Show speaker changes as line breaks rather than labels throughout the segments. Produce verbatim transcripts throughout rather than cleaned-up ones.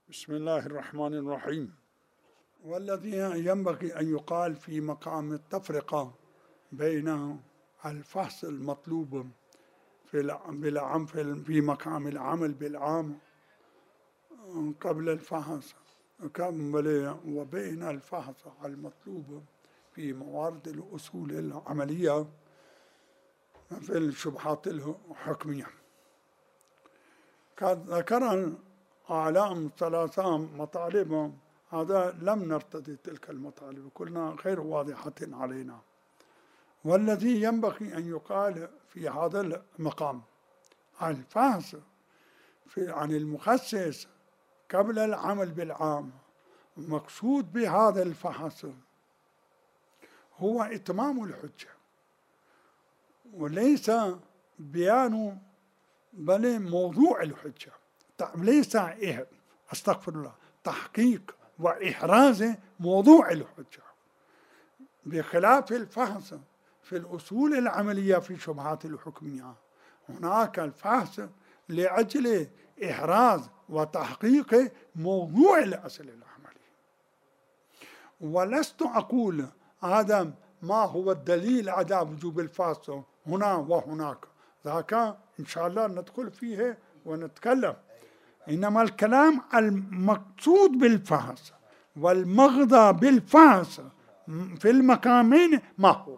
بسم الله الرحمن الرحيم. والذي ينبغي أن يقال في مقام التفرقة بين الفحص المطلوب في في مقام العمل بالعام قبل الفحص وبين الفحص المطلوب في موارد الأصول العملية في الشبهات الحكمية. ذكر أعلام ثلاثة مطالب، هذا لم نرتدي تلك المطالب، كلنا غير واضحة علينا. والذي ينبغي أن يقال في هذا المقام الفحص في عن المخصص قبل العمل بالعام، مقصود بهذا الفحص هو إتمام الحجة وليس بيان بل موضوع الحجة، ليس استغفر الله تحقيق وإحراز موضوع الحجة، بخلاف الفحص في الأصول العملية في الشبهات الحكمية. هناك الفحص لأجل إحراز وتحقيق موضوع الأصل العملي، ولست أقول هذا ما هو الدليل على وجوب الفحص هنا وهناك، ذاك إن شاء الله ندخل فيه ونتكلم، إنما الكلام المقصود بالفحص والمغضى بالفحص في المقامين ما هو.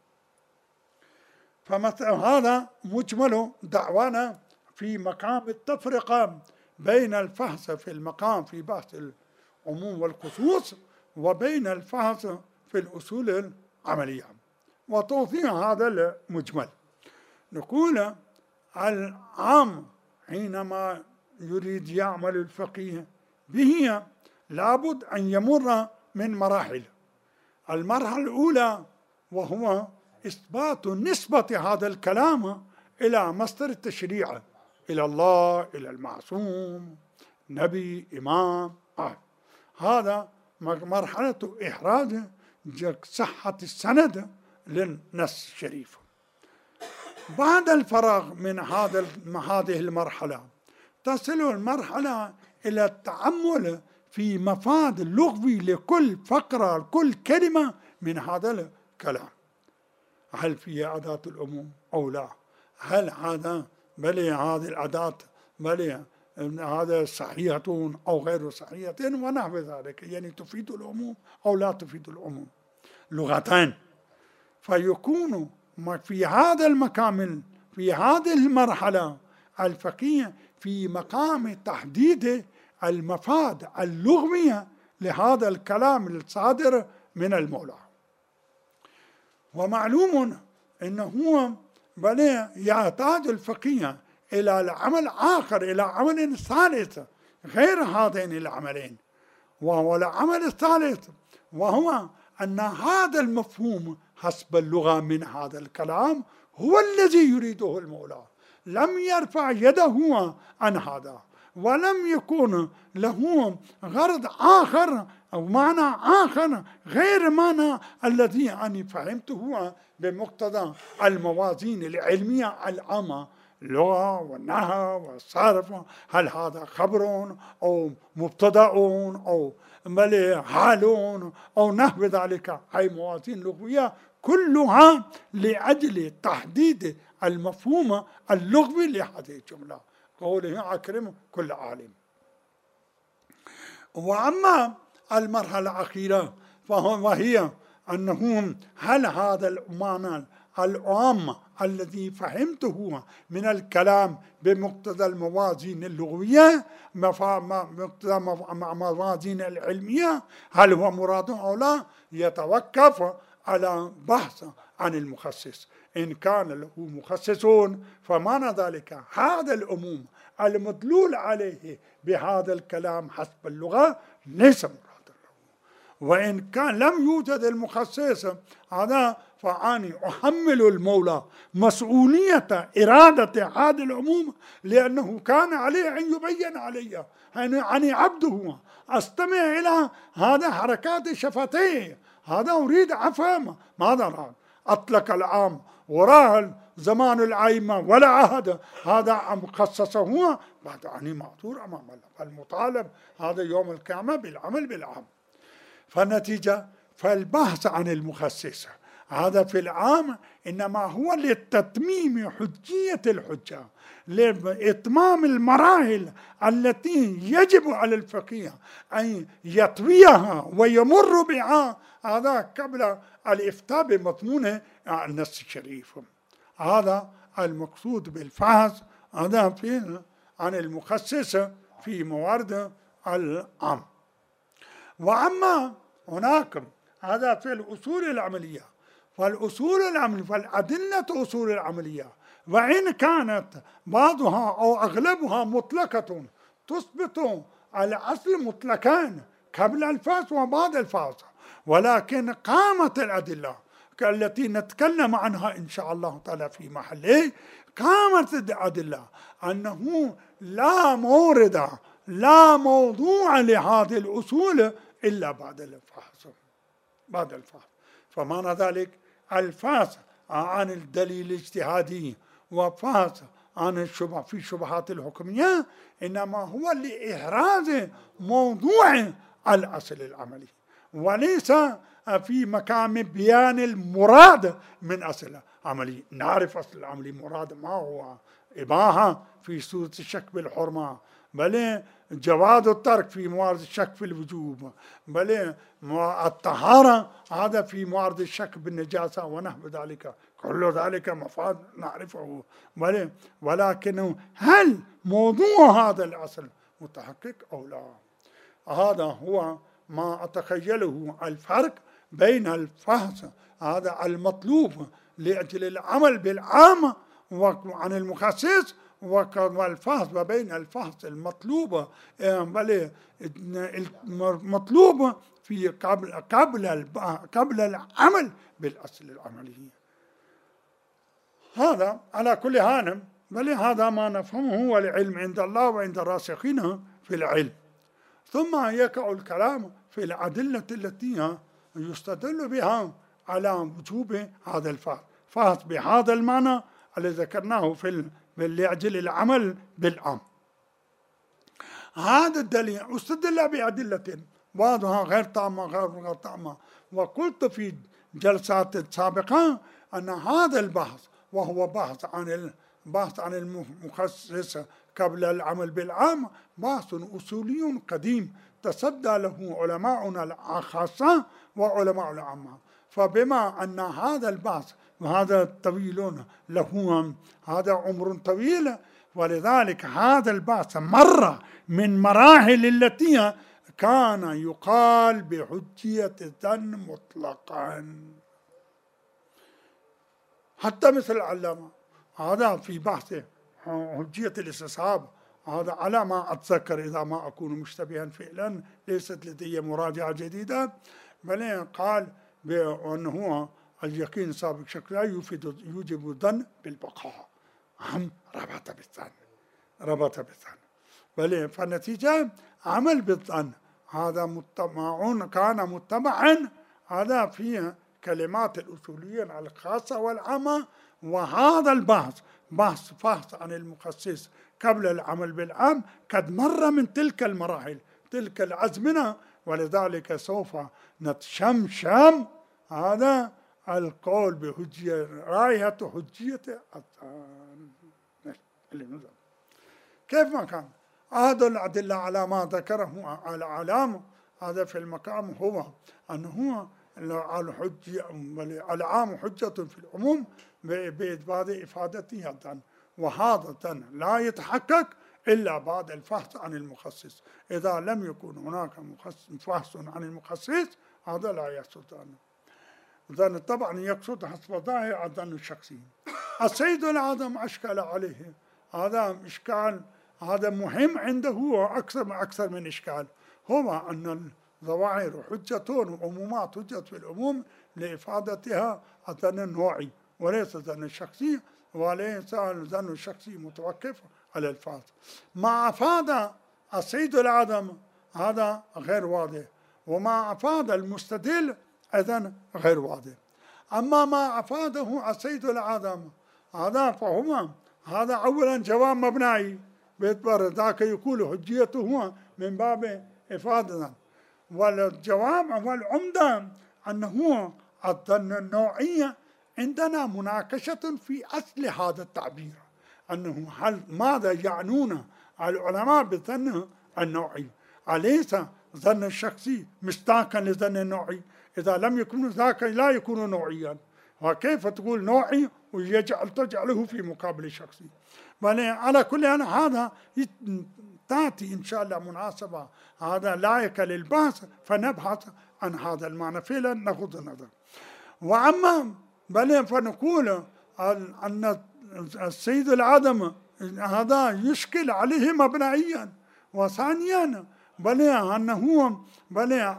فمثل هذا مجمل دعوانا في مقام التفرقة بين الفحص في المقام في بحث العموم والخصوص وبين الفحص في الأصول العملية، وتوضيح هذا المجمل. نقول العام حينما يريد يعمل الفقيه به لابد أن يمر من مراحل. المرحلة الأولى وهو إثبات نسبة هذا الكلام إلى مصدر التشريع، إلى الله، إلى المعصوم، نبي، إمام. آه. هذا مرحلة إحراز صحة السند للنص الشريف. بعد الفراغ من هذا هذه المرحلة تصل المرحلة إلى التأمل في مفاد اللغوي لكل فقرة لكل كلمة من هذا الكلام، هل فيها أداة العموم أو لا، هل هذا بل هذه الأداة بل هذا صحيحة أو غير صحيحة ونحو ذلك، يعني تفيد العموم أو لا تفيد العموم لغتان. فيكون في هذا المقام في هذه المرحلة الفقيه في مقام تحديد المفاد اللغوية لهذا الكلام الصادر من المولى. ومعلوم أنه هو بل يحتاج الفقيه إلى العمل آخر، إلى عمل ثالث غير هذين العملين، وهو العمل الثالث، وهو أن هذا المفهوم حسب اللغة من هذا الكلام هو الذي يريده المولى، لم يرفع يده عن هذا، ولم يكون له غرض آخر أو معنى آخر غير معنى الذي أنا فهمته بمقتضى الموازين العلمية العامة، اللغة والنحو والصرف، هل هذا خبر أو مبتدأ أو حال أو نحو ذلك، أي موازين لغوية كلها لأجل تحديد المفهوم اللغوي لهذه الجملة، قوله أكرم كل عالم. وأما المرحلة الأخيرة وهي أنه هل هذا المعنى العام الذي فهمته من الكلام بمقتضى الموازين اللغوية مقتضى الموازين العلمية هل هو مراد أو لا، يتوقف على بحث عن المخصص. إن كان له مخصصون فمعنى ذلك هذا العموم المدلول عليه بهذا الكلام حسب اللغة ليس مراد له، وإن كان لم يوجد المخصص هذا فأني أحمل المولى مسؤولية إرادة هذا العموم، لأنه كان عليه أن يبين علي أني عبده أستمع إلى هذا حركات شفتيه، هذا أريد أفهم ماذا أراد. أطلق العام وراء زمان الأئمة ولا عهد، هذا مخصص هو بعد يعني معذور أمام الله، المطالب هذا يوم القيامة بالعمل بالعام. فالنتيجة فالبحث عن المخصص هذا في العام إنما هو لتتميم حجية الحجة، لإتمام المراحل التي يجب على الفقيه أن يطويها ويمر بها هذا قبل الإفتاء بمضمون النص الشريف. هذا المقصود بالفحص هذا في عن المخصص في موارد العام. وأما هناك هذا في الأصول العملية، فالأصول العملية فالأدلة أصول العملية وإن كانت بعضها أو أغلبها مطلقة تثبت الأصل مطلقان قبل الفحص وبعد الفحص، ولكن قامت الأدلة التي نتكلم عنها إن شاء الله تعالى في محله، قامت الأدلة أنه لا مورد لا موضوع لهذه الأصول إلا بعد الفحص بعد الفحص. فمعنى ذلك الفحص عن الدليل الاجتهادي وفحص عن الشبه في الشبهات الحكمية إنما هو لإحراز موضوع الأصل العملي، وليس في مقام بيان المراد من أصل العملي. نعرف أصل العملي مراد ما هو إباحة في صورة الشك بالحرمة، بل جواز الترك في موارد الشك في الوجوب، بل الطهارة هذا في موارد الشك بالنجاسة ونحو ذلك، كل ذلك مفاد نعرفه، بل ولكنه هل موضوع هذا الأصل متحقق أو لا؟ هذا هو ما أتخيله الفرق بين الفحص هذا المطلوب لأجل العمل بالعام وعن المخصص والفحص وبين الفحص المطلوب بل المطلوب في قبل قبل قبل العمل بالأصل العملي. هذا على كل حال بل هذا ما نفهمه والعلم عند الله وعند الراسخين في العلم. ثم يقع الكلام في الأدلة التي يستدل بها على وجوب هذا الفحص، فحص بهذا المعنى الذي ذكرناه في لأجل العمل بالعام. هذا الدليل استدل بأدلة بعضها غير تامة غير تامة، وقلت في جلسات سابقة أن هذا البحث وهو بحث عن البحث عن المخصص قبل العمل بالعام بحث أصولي قديم تصدى له علماؤنا الخاصة وعلماء العامة. فبما أن هذا البحث وهذا طويل له هذا عمر طويل، ولذلك هذا البحث مر من مراحل التي كان يقال بحجية الظن مطلقا، حتى مثل العلامة هذا في بحث حجية الاستصحاب هذا على ما أتذكر إذا ما أكون مشتبها فعلا ليست لدي مراجعة جديدة، بل قال بأنه اليقين سابق شك لا يفيد يوجب الظن بالبقاء، هم ربط بالظن ربط بالظن بل فالنتيجة عمل بالظن هذا متبع كان متبعا هذا في كلمات الأصوليين الخاصة والعامة. وهذا البحث بحث فحص عن المخصص قبل العمل بالعام قد مر من تلك المراحل تلك الأزمنة، ولذلك سوف نتشمشم هذا القول بحجية رائحة حجية الظن. كيف ما كان هذا الأدلة على ما ذكره العلامة هذا في المقام هو أنه الحجة العام حجة في العموم بإثبات إفادته الظن، وهذا الظن لا يتحقق إلا بعد الفحص عن المخصص. إذا لم يكن هناك فحص عن المخصص هذا لا يحصل ظن. الظن طبعا يقصد حسب ظاهر الظن الشخصي. السيد الأعظم أشكل عليه هذا إشكال هذا مهم عنده أكثر أكثر من إشكال، هو أن الظواهر حجة وعمومات حجة في العموم لإفادتها الظن النوعي وليس الظن الشخصي، وليس الظن الشخصي متوقف على الفاظ. ما أفاد السيد الأعظم هذا غير واضح، وما أفاد المستدل أيضا غير واضح. أما ما أفاده السيد العظم هذا فهو هذا أولا جواب مبنائي باعتبار ذاك يقول حجيته من باب إفادة، والجواب والعمدة أنه الظن النوعية عندنا مناقشة في أصل هذا التعبير، أنه هل ماذا يعنون العلماء بالظن النوعي؟ أليس ظن الشخصي مصداقا لظن النوعي؟ إذا لم يكن ذاك لا يكون نوعيا، وكيف تقول نوعي ويجعل تجعله في مقابل شخصي؟ بل على كل حال هذا تأتي إن شاء الله مناسبة هذا لائق للبحث فنبحث عن هذا المعنى فعلا نأخذ النظر. وأما بل فنقول أن السيد العدم هذا يشكل عليه مبنائيا، وثانيا بل أنه بل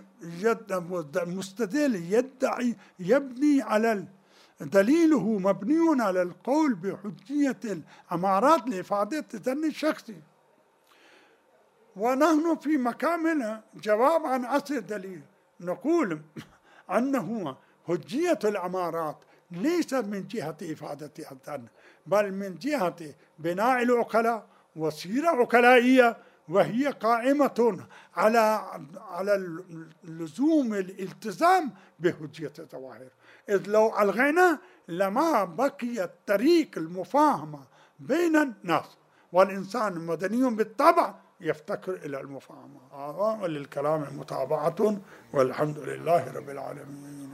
المستدل يدعي يبني على دليله مبني على القول بحجية الأمارات لإفادة الظن الشخصي، ونحن في مكامل جواب عن أصل الدليل نقول أنه حجية الأمارات ليس من جهة إفادة الظن، بل من جهة بناء العقلاء وسيرة عقلائية، وهي قائمة على على لزوم الالتزام بحجية الظواهر، إذ لو ألغينا لما بقي الطريق المفاهمة بين الناس، والإنسان مدني بالطبع يفتقر إلى المفاهمة. هذا وللكلام متابعة، والحمد لله رب العالمين.